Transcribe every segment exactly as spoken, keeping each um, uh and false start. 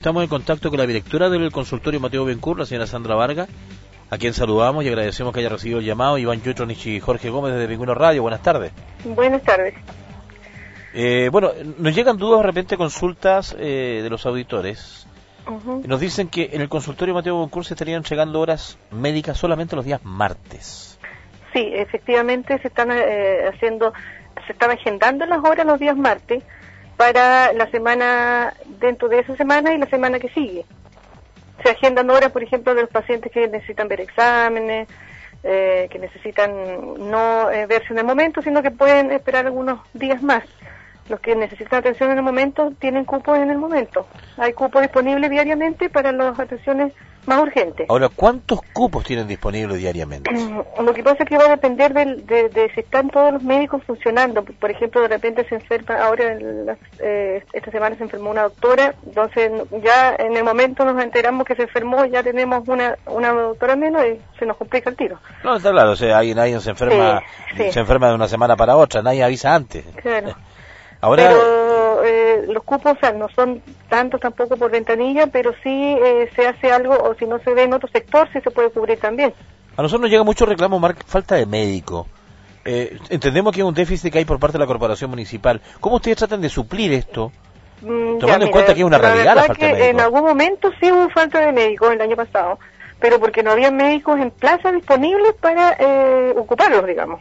Estamos en contacto con la directora del consultorio Mateo Bencur, la señora Sandra Vargas, a quien saludamos y agradecemos que haya recibido el llamado. Iván Yutronich y Jorge Gómez desde Pingüino Radio. Buenas tardes. Buenas tardes. Eh, bueno, nos llegan dudas, de repente consultas eh, de los auditores. Uh-huh. Nos dicen que en el consultorio Mateo Bencur se estarían entregando horas médicas solamente los días martes. Sí, efectivamente se están eh, haciendo, se están agendando las horas los días martes para la semana, dentro de esa semana y la semana que sigue. Se agendan horas, por ejemplo, de los pacientes que necesitan ver exámenes, eh, que necesitan no eh, verse en el momento, sino que pueden esperar algunos días más. Los que necesitan atención en el momento tienen cupos en el momento. Hay cupos disponibles diariamente para las atenciones más urgentes. Ahora, ¿cuántos cupos tienen disponibles diariamente? Lo que pasa es que va a depender de, de, de si están todos los médicos funcionando. Por ejemplo, de repente se enferma, ahora en las, eh, esta semana se enfermó una doctora, entonces ya en el momento nos enteramos que se enfermó, ya tenemos una una doctora menos y se nos complica el tiro. No, está claro, o sea, ahí nadie se enferma, sí, sí. se enferma de una semana para otra, nadie avisa antes. Claro. Ahora, pero eh, los cupos, o sea, no son tantos tampoco por ventanilla, pero sí eh, se hace algo, o si no se ve en otro sector, sí se puede cubrir también. A nosotros nos llega mucho reclamo, Marc, falta de médico. Eh, entendemos que hay un déficit que hay por parte de la corporación municipal. ¿Cómo ustedes tratan de suplir esto? Mm, tomando ya, mira, en cuenta que es una la realidad la falta que de médicos. En algún momento sí hubo falta de médicos el año pasado, pero porque no había médicos en plaza disponibles para eh, ocuparlos, digamos.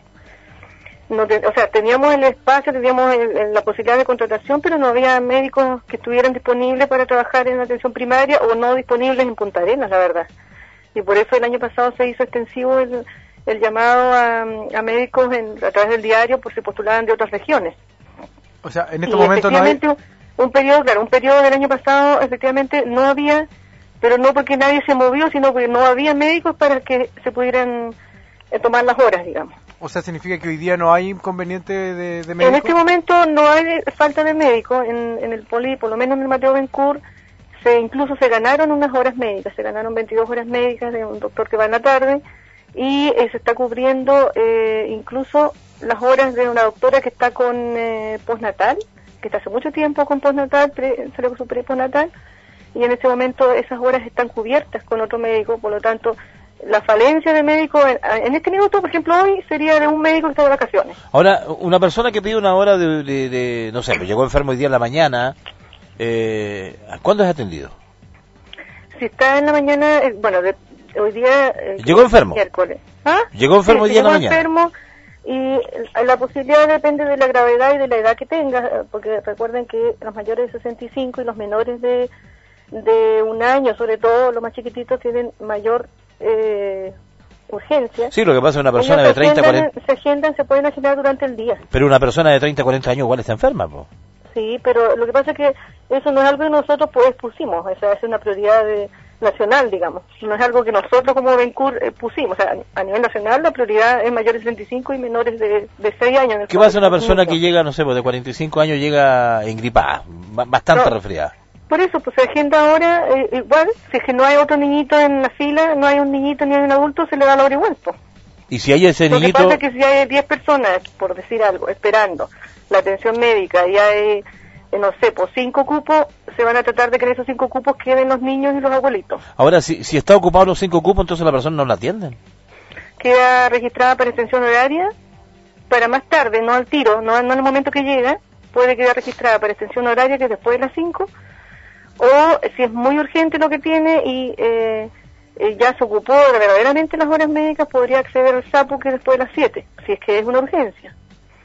No te, o sea, teníamos el espacio, teníamos el, el, la posibilidad de contratación, pero no había médicos que estuvieran disponibles para trabajar en la atención primaria o no disponibles en Punta Arenas, la verdad. Y por eso el año pasado se hizo extensivo el, el llamado a, a médicos en, a través del diario por si postulaban de otras regiones. O sea, en este momento no hay... un periodo, claro, un periodo del año pasado efectivamente no había, pero no porque nadie se movió, sino porque no había médicos para que se pudieran eh, tomar las horas, digamos. O sea, ¿significa que hoy día no hay inconveniente de, de médicos? En este momento no hay falta de médicos. En, en el Poli, por lo menos en el Mateo Bencur, se, incluso se ganaron unas horas médicas. Se ganaron veintidós horas médicas de un doctor que va en la tarde y eh, se está cubriendo eh, incluso las horas de una doctora que está con eh, postnatal, que está hace mucho tiempo con postnatal, pre, salió con su pre-postnatal, y en este momento esas horas están cubiertas con otro médico, por lo tanto... La falencia de médicos en, en este minuto, por ejemplo, hoy sería de un médico que está de vacaciones. Ahora, una persona que pide una hora de, de, de no sé, llegó enfermo hoy día en la mañana, eh, ¿cuándo es atendido? Si está en la mañana, eh, bueno, de, hoy día... Eh, ¿Llegó enfermo? Miércoles. ¿Ah? ¿Llegó enfermo sí, hoy día en la mañana? Enfermo y la posibilidad depende de la gravedad y de la edad que tenga, porque recuerden que los mayores de sesenta y cinco y los menores de, de un año, sobre todo los más chiquititos, tienen mayor... Eh, urgencia. Sí, lo que pasa es que una persona de treinta, cuarenta... Se agendan, se pueden agendar durante el día. Pero una persona de treinta, cuarenta años igual está enferma, po. Sí, pero lo que pasa es que eso no es algo que nosotros pues pusimos, o sea, es una prioridad de, nacional, digamos. No es algo que nosotros como Bencur eh, pusimos, o sea, a nivel nacional la prioridad es mayores de treinta y cinco y menores de, de seis años. ¿Qué pasa una persona que llega, no sé, pues de cuarenta y cinco años llega engripada, bastante no. resfriada? Por eso, pues se agenda ahora, eh, igual, si es que no hay otro niñito en la fila, no hay un niñito ni hay un adulto, se le da la hora igual, pues. Y si hay ese Lo niñito... Lo que pasa es que si hay diez personas, por decir algo, esperando la atención médica y hay, eh, no sé, pues cinco cupos, se van a tratar de que en esos cinco cupos queden los niños y los abuelitos. Ahora, si, si está ocupado los cinco cupos, entonces la persona no la atienden. Queda registrada para extensión horaria, para más tarde, no al tiro, no, no en el momento que llega, puede quedar registrada para extensión horaria, que es después de las cinco, o si es muy urgente lo que tiene y eh, eh, ya se ocupó de verdaderamente las horas médicas, podría acceder al SAPU que es después de las siete, si es que es una urgencia.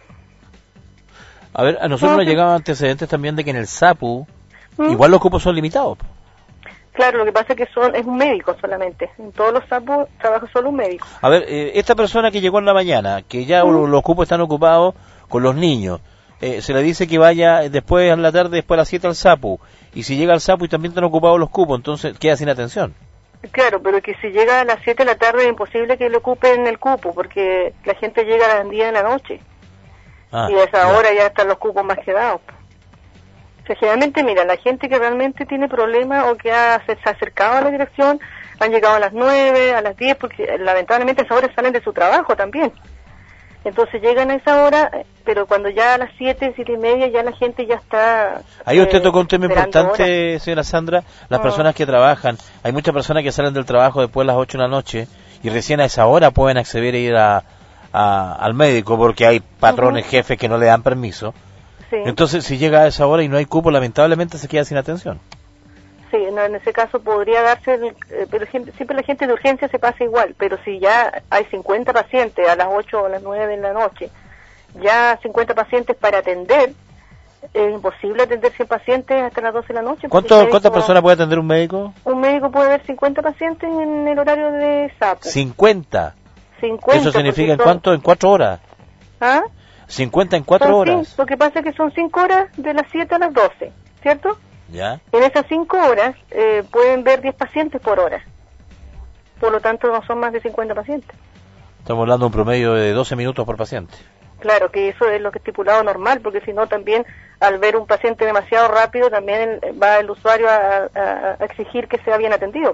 A ver, a nosotros nos llegaban antecedentes también de que en el SAPU ¿Mm? igual los cupos son limitados. Claro, lo que pasa es que son es un médico solamente. En todos los SAPU trabaja solo un médico. A ver, eh, esta persona que llegó en la mañana, que ya ¿Mm? los cupos están ocupados con los niños, eh, se le dice que vaya después en la tarde, después a las siete al SAPU, y si llega al SAPU y también están ocupados los cupos, entonces queda sin atención. Claro, pero que si llega a las siete de la tarde es imposible que le ocupen el cupo, porque la gente llega a las diez de la noche. Ah, y a esa claro. hora ya están los cupos más quedados. O sea, generalmente, mira, la gente que realmente tiene problemas o que ha, se ha acercado a la dirección, han llegado a las nueve, a las diez, porque lamentablemente a esa hora salen de su trabajo también. Entonces llegan a esa hora, pero cuando ya a las siete, siete y media ya la gente ya está... Ahí usted eh, tocó un tema importante, horas. señora Sandra, las mm. personas que trabajan. Hay muchas personas que salen del trabajo después de las ocho de la noche y recién a esa hora pueden acceder a ir a, a, al médico porque hay patrones, uh-huh. jefes que no le dan permiso. Sí. Entonces, si llega a esa hora y no hay cupo, lamentablemente se queda sin atención. Sí, no, en ese caso podría darse, el, eh, pero siempre, siempre la gente de urgencia se pasa igual, pero si ya hay cincuenta pacientes a las ocho o a las nueve de la noche, ya cincuenta pacientes para atender, es imposible atender cien pacientes hasta las doce de la noche. ¿Cuánto, ¿Cuántas personas puede atender un médico? Un médico puede ver cincuenta pacientes en el horario de SAPU. ¿cincuenta? cincuenta. ¿Eso significa en son... cuánto? ¿En cuatro horas? ¿Ah? cincuenta en cuatro son, horas. Sí, lo que pasa es que son cinco horas de las siete a las doce, ¿cierto? Ya. En esas cinco horas eh, pueden ver diez pacientes por hora. Por lo tanto, no son más de cincuenta pacientes. Estamos hablando de un promedio de doce minutos por paciente. Claro, que eso es lo que es estipulado normal, porque si no también al ver un paciente demasiado rápido, también va el usuario a, a, a exigir que sea bien atendido.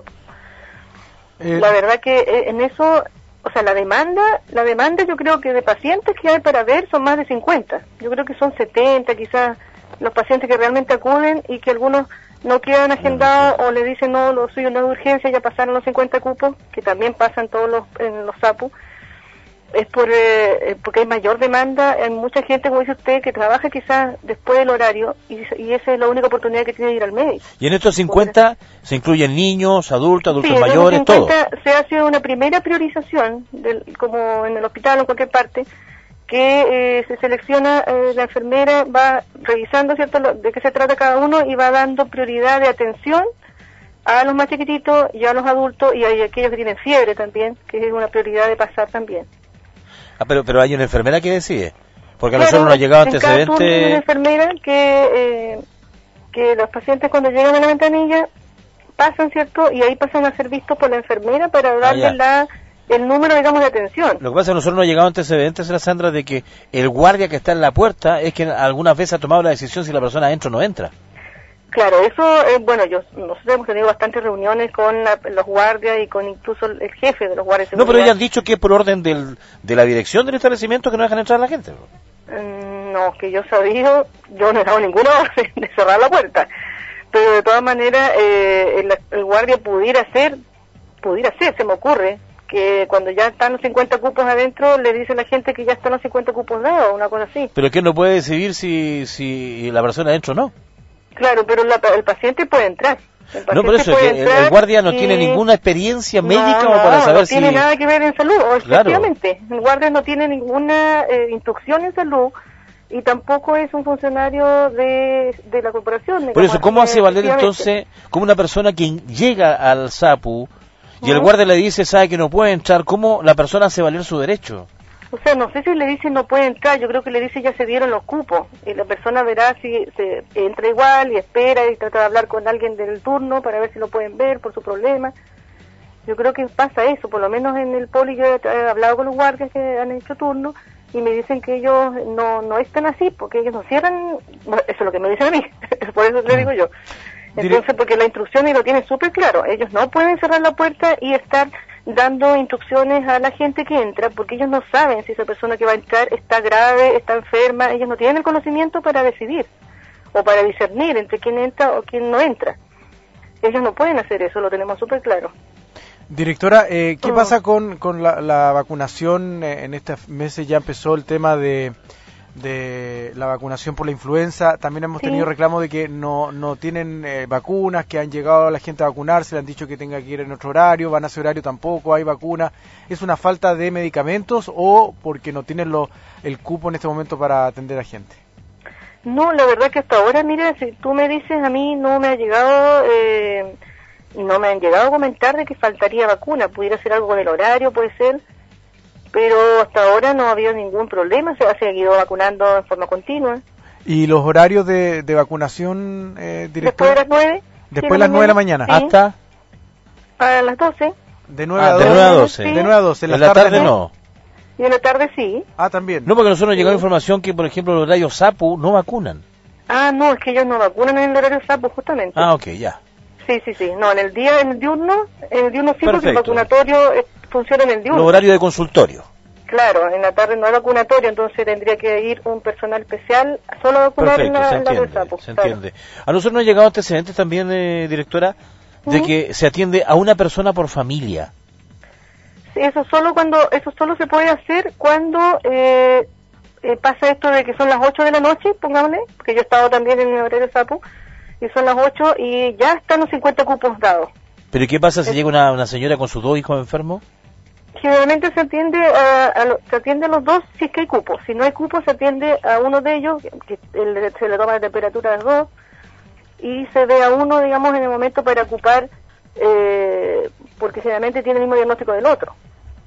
Eh. La verdad que eh, en eso, o sea, la demanda, la demanda yo creo que de pacientes que hay para ver son más de cincuenta. Yo creo que son setenta quizás los pacientes que realmente acuden y que algunos no quedan agendados o le dicen no, lo suyo no es de urgencia, ya pasaron los cincuenta cupos, que también pasan todos los en los SAPU. Es por eh, porque hay mayor demanda, hay mucha gente, como dice usted, que trabaja quizás después del horario y, y esa es la única oportunidad que tiene de ir al médico. ¿Y en estos cincuenta se incluyen niños, adultos, adultos sí, mayores, en los cincuenta todo? Se hace una primera priorización, del, como en el hospital o en cualquier parte, que eh, se selecciona, eh, la enfermera va revisando, ¿cierto?, lo, de qué se trata cada uno y va dando prioridad de atención a los más chiquititos y a los adultos y a aquellos que tienen fiebre también, que es una prioridad de pasar también. Ah, pero pero hay una enfermera que decide, porque a claro, nosotros nos ha llegado antecedente... En cada turno hay una enfermera que, eh, que los pacientes cuando llegan a la ventanilla pasan, ¿cierto?, y ahí pasan a ser vistos por la enfermera para darle ah, la... el número, digamos, de atención. Lo que pasa es que a nosotros nos ha llegado antecedentes, la Sandra, de que el guardia que está en la puerta es que algunas veces ha tomado la decisión si la persona entra o no entra. Claro, eso, eh, bueno, yo nosotros hemos tenido bastantes reuniones con la, los guardias y con incluso el jefe de los guardias de seguridad. No, pero ellos han dicho que es por orden del, de la dirección del establecimiento que no dejan entrar a la gente. Mm, no, que yo sabía, yo no he dado ninguna orden de cerrar la puerta. Pero de todas maneras, eh, el, el guardia pudiera hacer, pudiera hacer, se me ocurre, que cuando ya están los cincuenta cupos adentro, le dice a la gente que ya están los cincuenta cupos dados, una cosa así. Pero que no puede decidir si, si la persona entra o no. Claro, pero la, el paciente puede entrar. El no, por eso es que el guardia no y... tiene ninguna experiencia médica no, no, para saber si... No, no tiene nada que ver en salud, o claro. Efectivamente. El guardia no tiene ninguna eh, instrucción en salud y tampoco es un funcionario de, de la corporación. Por eso, ¿cómo hace valer entonces, como una persona que llega al SAPU y el guardia le dice, sabe que no puede entrar, cómo la persona hace valer su derecho? O sea, no sé si le dice no puede entrar, yo creo que le dice ya se dieron los cupos, y la persona verá si se entra igual y espera y trata de hablar con alguien del turno para ver si lo pueden ver por su problema. Yo creo que pasa eso, por lo menos en el poli yo he hablado con los guardias que han hecho turno y me dicen que ellos no no están así, porque ellos no cierran, eso es lo que me dicen a mí, por eso le digo yo. Entonces, porque la instrucción y lo tienen súper claro, ellos no pueden cerrar la puerta y estar dando instrucciones a la gente que entra, porque ellos no saben si esa persona que va a entrar está grave, está enferma, ellos no tienen el conocimiento para decidir, o para discernir entre quién entra o quién no entra. Ellos no pueden hacer eso, lo tenemos súper claro. Directora, eh, ¿qué uh-huh. pasa con, con la, la vacunación? En estos meses ya empezó el tema de... de la vacunación por la influenza. También hemos sí. tenido reclamos de que no no tienen eh, vacunas, que han llegado a la gente a vacunarse, le han dicho que tenga que ir en otro horario, van a ese horario tampoco hay vacuna. ¿Es una falta de medicamentos o porque no tienen lo, el cupo en este momento para atender a gente? No, la verdad que hasta ahora, mira, si tú me dices, a mí no me ha llegado, eh, no me han llegado a comentar de que faltaría vacuna, pudiera ser algo con el horario, puede ser, pero hasta ahora no ha habido ningún problema, se ha seguido vacunando en forma continua. ¿Y los horarios de, de vacunación, eh, director? Después de las nueve. Después de las nueve de la mañana. Sí. ¿Hasta? A las doce. De nueve ah, a doce. De nueve a doce. Sí. De nueve a doce. En la, la tarde, tarde no. Y en la tarde sí. Ah, también. No, porque a nosotros nos sí. llegó información que, por ejemplo, los horarios SAPU no vacunan. Ah, no, es que ellos no vacunan en el horario SAPU, justamente. Ah, ok, ya. Sí, sí, sí. No, en el día, en el diurno, en el diurno sí, porque el vacunatorio eh, funciona en el diurno. Los horarios de consultorio. Claro, en la tarde no hay vacunatorio, entonces tendría que ir un personal especial solo a vacunar Perfecto, en la, se en la entiende, del sapo. se Claro. entiende. A nosotros nos han llegado antecedentes también, eh, directora, de ¿Mm? que se atiende a una persona por familia. Sí, eso solo cuando eso solo se puede hacer cuando eh, eh, pasa esto de que son las ocho de la noche, pongámosle, porque yo he estado también en el horario sapo, y son las ocho y ya están los cincuenta cupos dados. ¿Pero qué pasa si llega una, una señora con sus dos hijos enfermos? Generalmente se atiende a, a lo- se atiende a los dos si es que hay cupos. Si no hay cupos, se atiende a uno de ellos, que el- se le toma la temperatura a los dos, y se ve a uno, digamos, en el momento para ocupar, eh, porque generalmente tiene el mismo diagnóstico del otro.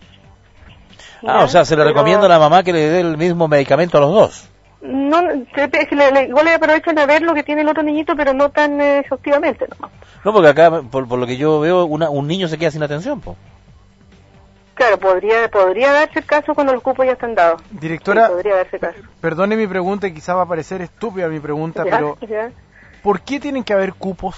Ah, ¿Ya? o sea, se le Pero recomienda a la mamá que le dé el mismo medicamento a los dos. No, se- es que le, le- igual le aprovechan a ver lo que tiene el otro niñito, pero no tan eh, exhaustivamente, nomás. No, porque acá, por, por lo que yo veo, una, un niño se queda sin atención, po. Claro, podría podría darse el caso cuando los cupos ya están dados. Directora, Sí, podría darse caso. perdone mi pregunta, y quizá va a parecer estúpida mi pregunta, Ya, pero ya. ¿por qué tienen que haber cupos?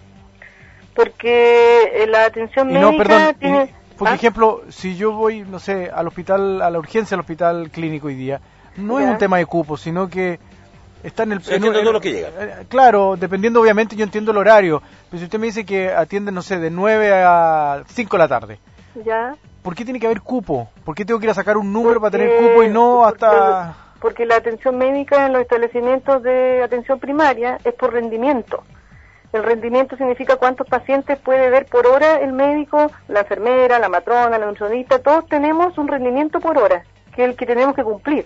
Porque eh, la atención Y no, médica perdón, tiene... y, por ¿Ah? ejemplo, si yo voy, no sé, al hospital, a la urgencia del hospital clínico hoy día, no es Ya. un tema de cupos, sino que está en el... Se atiende en- todo lo que llega. eh, Claro, dependiendo, obviamente, yo entiendo el horario, pero si usted me dice que atienden, no sé, de nueve a cinco de la tarde, Ya. ¿por qué tiene que haber cupo? ¿Por qué tengo que ir a sacar un número para Porque- tener cupo y no porque- hasta...? Porque la atención médica en los establecimientos de atención primaria es por rendimiento. El rendimiento significa cuántos pacientes puede ver por hora el médico, la enfermera, la matrona, la nutricionista. Todos tenemos un rendimiento por hora, que es el que tenemos que cumplir.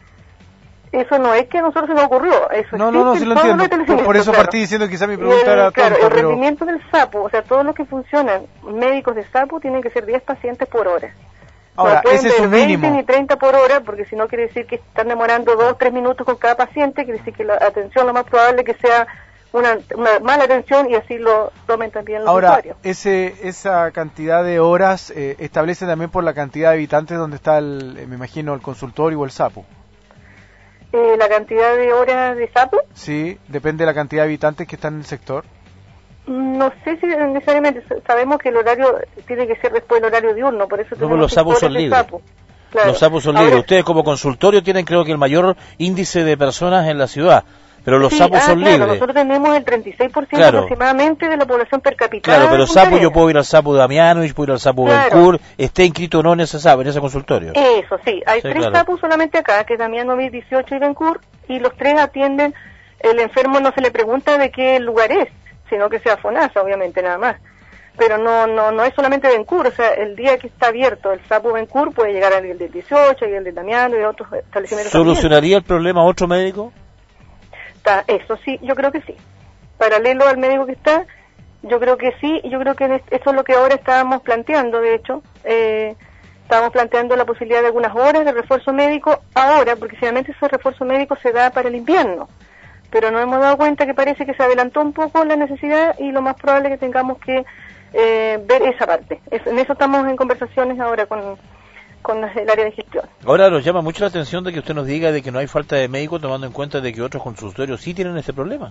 Eso no es que a nosotros se nos ocurrió, eso No, no, no, existe sí en lo todos los entiendo. Por, establecimientos, por eso claro. partí diciendo que quizá mi Y pregunta el, era claro, tonta, el pero... rendimiento del sapo, o sea, todos los que funcionan médicos de sapo tienen que ser diez pacientes por hora. Ahora, no pueden ese es ver un veinte mínimo. ni treinta por hora, porque si no quiere decir que están demorando dos o tres minutos con cada paciente, quiere decir que la atención lo más probable es que sea una, una mala atención y así lo tomen también los Ahora, usuarios. ese, esa cantidad de horas eh, establece también por la cantidad de habitantes donde está, el, eh, me imagino, el consultorio o el sapo. Eh, la cantidad de horas de sapo, Sí, depende de la cantidad de habitantes que están en el sector. no sé si necesariamente, sabemos que el horario tiene que ser después del horario diurno, por eso No, tenemos los sapos sectores son de libres. sapo. Claro. Los sapos son Ahora, libres. Ustedes como consultorio tienen creo que el mayor índice de personas en la ciudad, pero los sí, sapos ah, son claro, libres. nosotros tenemos el treinta y seis por ciento Claro. aproximadamente de la población per cápita. Claro, pero en Punta sapo yo Arenas. puedo ir al sapo de Damianovich, puedo ir al sapo Claro. Bencur, esté inscrito o no en ese sapo, en ese consultorio. Eso, sí. Hay Sí, tres claro. sapos solamente acá, que es Damianovic, dieciocho y Bencur, y los tres atienden, el enfermo no se le pregunta de qué lugar es, sino que sea FONASA, obviamente, nada más. Pero no no no es solamente Bencur, o sea, el día que está abierto el sapo Bencur puede llegar al del dieciocho y el de Damiano y otros establecimientos. ¿Solucionaría el problema otro médico? Está, eso sí, yo creo que sí. Paralelo al médico que está, yo creo que sí, y yo creo que en es- eso es lo que ahora estábamos planteando, de hecho. Eh, estábamos planteando la posibilidad de algunas horas de refuerzo médico ahora, porque finalmente ese refuerzo médico se da para el invierno. Pero nos hemos dado cuenta que parece que se adelantó un poco la necesidad y lo más probable es que tengamos que eh, ver esa parte. Es- en eso estamos en conversaciones ahora con, con el área de gestión. Ahora nos llama mucho la atención de que usted nos diga de que no hay falta de médico, tomando en cuenta de que otros consultorios sí tienen este problema.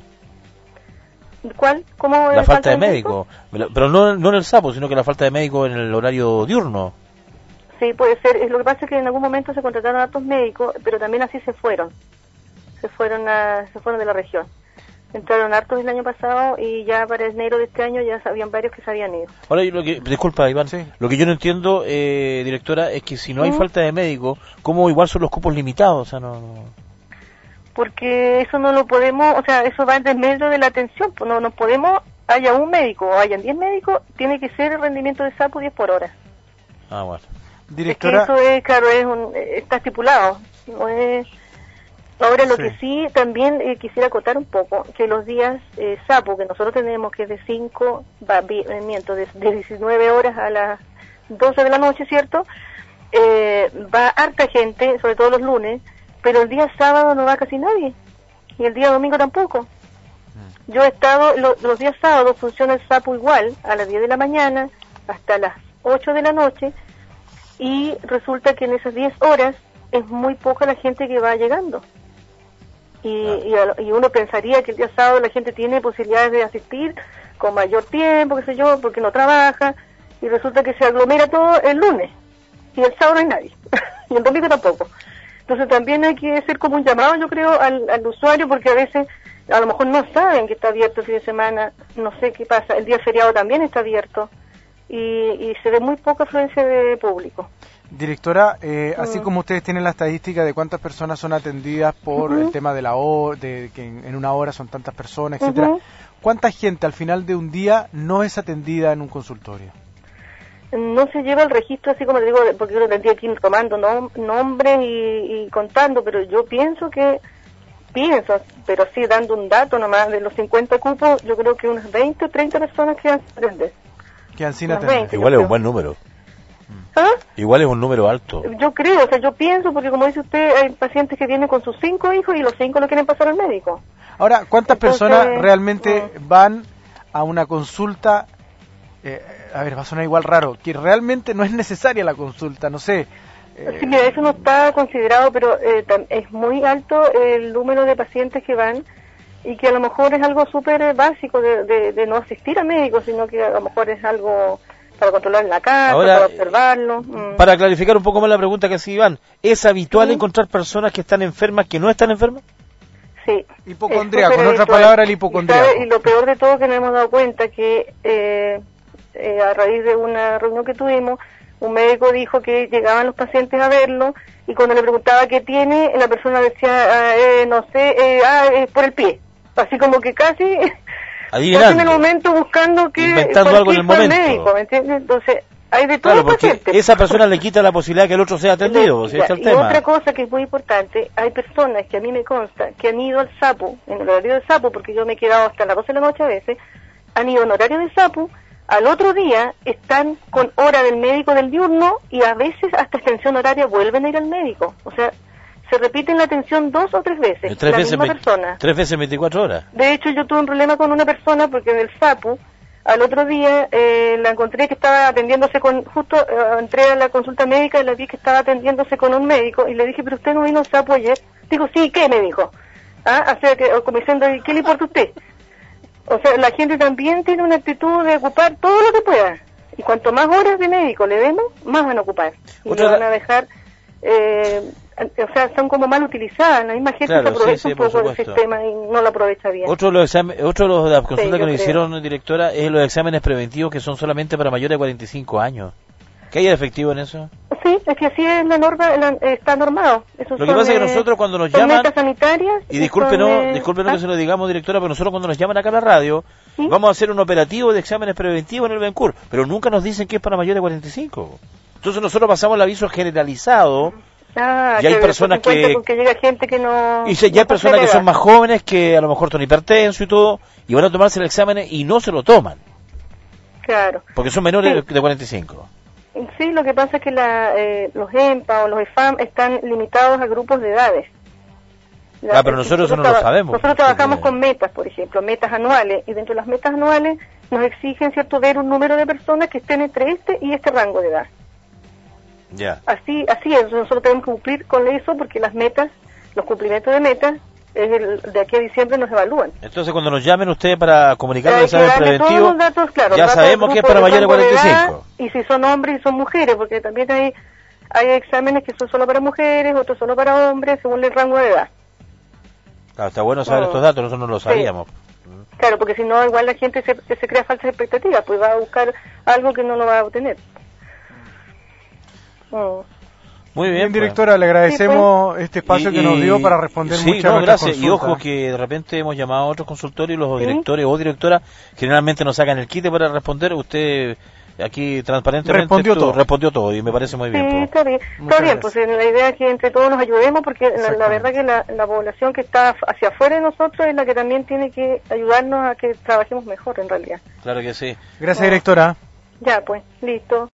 ¿Cuál? ¿Cómo La eh, falta de médico. Pero no, no en el sapo, sino que la falta de médico en el horario diurno. Sí, puede ser. Es lo que pasa es que en algún momento se contrataron a otros médicos, pero también así se fueron. Se fueron a, se fueron de la región. Entraron hartos el año pasado y ya para enero de este año ya habían varios que se habían ido. Ahora, yo lo que, disculpa, Iván, Sí. lo que yo no entiendo, eh, directora, es que si no hay ¿Mm? falta de médico, ¿cómo igual son los cupos limitados? O sea, no... no... Porque eso no lo podemos, o sea, eso va en desmedro de la atención. Pues no, no podemos, haya un médico o hayan diez médicos, tiene que ser el rendimiento de sapo diez por hora. Ah, bueno. Directora, Es que eso es, claro, es un, está estipulado. No es... Ahora lo Sí. que sí también eh, quisiera acotar un poco, que los días eh, sapo que nosotros tenemos, que es de cinco, va, vi- eh, miento, de, de diecinueve horas a las doce de la noche, ¿cierto? Eh, va harta gente, sobre todo los lunes, pero el día sábado no va casi nadie, y el día domingo tampoco. Yo he estado, lo- los días sábados funciona el sapo igual, a las diez de la mañana hasta las ocho de la noche, y resulta que en esas diez horas es muy poca la gente que va llegando. Y, y, a- y uno pensaría que el día sábado la gente tiene posibilidades de asistir con mayor tiempo, qué sé yo, porque no trabaja, y resulta que se aglomera todo el lunes, y el sábado no hay nadie. y el domingo tampoco. Entonces también hay que hacer como un llamado, yo creo, al, al usuario, porque a veces a lo mejor no saben que está abierto el fin de semana, no sé qué pasa, el día feriado también está abierto, y, y se ve muy poca afluencia de público. Directora, eh, mm. así como ustedes tienen la estadística de cuántas personas son atendidas por uh-huh. el tema de la hora, de que en, en una hora son tantas personas, etcétera, uh-huh. ¿cuánta gente al final de un día no es atendida en un consultorio? No se lleva el registro, así como te digo, porque yo lo tendría aquí tomando nom- nombres y, y contando, pero yo pienso que, pienso, pero sí dando un dato nomás, de los cincuenta cupos, yo creo que unas veinte o treinta personas quedan sin atender. Quedan sin atender. Igual es un buen número. ¿Ah? Igual es un número alto. Yo creo, o sea, yo pienso, porque como dice usted, hay pacientes que vienen con sus cinco hijos y los cinco no quieren pasar al médico. Ahora, ¿cuántas Entonces, personas realmente mm. van a una consulta? Eh, a ver, va a sonar igual raro, que realmente no es necesaria la consulta, no sé. Eh, sí, mira, eso no está considerado, pero eh, es muy alto el número de pacientes que van y que a lo mejor es algo súper básico de, de, de no asistir a médicos, sino que a lo mejor es algo para controlar la casa, ahora, para observarlo. Mm. Para clarificar un poco más la pregunta que hacía Iván, ¿es habitual ¿Sí? encontrar personas que están enfermas que no están enfermas? Sí. Hipocondríaco, en otra palabra, el hipocondríaco. Y, y lo peor de todo que nos hemos dado cuenta que eh, eh, a raíz de una reunión que tuvimos, un médico dijo que llegaban los pacientes a verlo y cuando le preguntaba qué tiene, la persona decía, ah, eh, no sé, eh, ah, es por el pie. Así como que casi, casi en el momento buscando que inventando algo en el momento. Médico, ¿me entiendes? Entonces, hay de todo. Claro, porque pacientes. Esa persona le quita la posibilidad que el otro sea atendido. O sea, está el y tema. Otra cosa que es muy importante, hay personas que a mí me consta que han ido al SAPU, en el horario de SAPU, porque yo me he quedado hasta las doce de la noche a veces, han ido en horario de SAPU, al otro día están con hora del médico del diurno y a veces hasta extensión horaria vuelven a ir al médico. O sea, se repiten la atención dos o tres veces, tres la veces misma me, persona. Tres veces veinticuatro horas. De hecho, yo tuve un problema con una persona porque en el SAPU, al otro día, eh, la encontré que estaba atendiéndose con, justo eh, entré a la consulta médica y la vi que estaba atendiéndose con un médico y le dije, pero usted no vino al SAPU ayer. Digo, sí, ¿qué? Me dijo. Ah, o sea, que, como diciendo, ¿qué le importa a usted? O sea, la gente también tiene una actitud de ocupar todo lo que pueda. Y cuanto más horas de médico le demos, más van a ocupar. Y Otra... lo van a dejar, eh, o sea, son como mal utilizadas. La misma gente claro, se aprovecha sí, sí, un poco del sistema y no lo aprovecha bien. Otro de los, examen, otro de los de las consultas sí, que nos creo. hicieron, directora, es los exámenes preventivos que son solamente para mayores de cuarenta y cinco años. ¿Qué hay de efectivo en eso? Sí, es que así es la norma, la, está normado. Eso lo que pasa es que nosotros cuando nos llaman, y discúlpenos, eh, discúlpenos ¿ah? que se lo digamos, directora, pero nosotros cuando nos llaman acá a la radio, ¿sí? vamos a hacer un operativo de exámenes preventivos en el Bencur, pero nunca nos dicen que es para mayores de cuarenta y cinco. Entonces nosotros pasamos el aviso generalizado. Ah, y hay personas que, que llega gente que no y se, ya no hay personas que son más jóvenes que a lo mejor son hipertensos y todo y van a tomarse el examen y no se lo toman. Claro. Porque son menores sí. de cuarenta y cinco. Sí, lo que pasa es que la, eh, los E M P A o los E F A M están limitados a grupos de edades. La, ah, pero nosotros, nosotros eso no lo sabemos. Nosotros trabajamos con metas, por ejemplo, metas anuales, y dentro de las metas anuales nos exigen, cierto, ver un número de personas que estén entre este y este rango de edad. Ya. Yeah. Así, así es, nosotros tenemos que cumplir con eso porque las metas, los cumplimientos de metas, es el, de aquí a diciembre nos evalúan. Entonces cuando nos llamen ustedes para comunicar el examen preventivo, todos los datos, claro, ya sabemos que es para mayores de cuarenta y cinco. Y si son hombres y son mujeres, porque también hay, hay exámenes que son solo para mujeres, otros solo para hombres, según el rango de edad. Claro, está bueno saber oh. estos datos, nosotros no lo sabíamos. Sí. Claro, porque si no, igual la gente se, se crea falsas expectativas, pues va a buscar algo que no lo va a obtener. Oh. Muy bien, bien directora, pues. Le agradecemos sí, pues. este espacio y, que nos dio para responder sí, muchas no, gracias. consultas. Y ojo que de repente hemos llamado a otros consultorios y los ¿Sí? directores o directoras generalmente nos sacan el quite para responder. Usted aquí transparentemente respondió estuvo, todo. respondió todo y me parece muy bien. Sí, pues. está bien. Está bien, pues la idea es que entre todos nos ayudemos porque la, la verdad que la, la población que está hacia afuera de nosotros es la que también tiene que ayudarnos a que trabajemos mejor en realidad. Claro que sí. Gracias, oh. directora. Ya, pues, listo.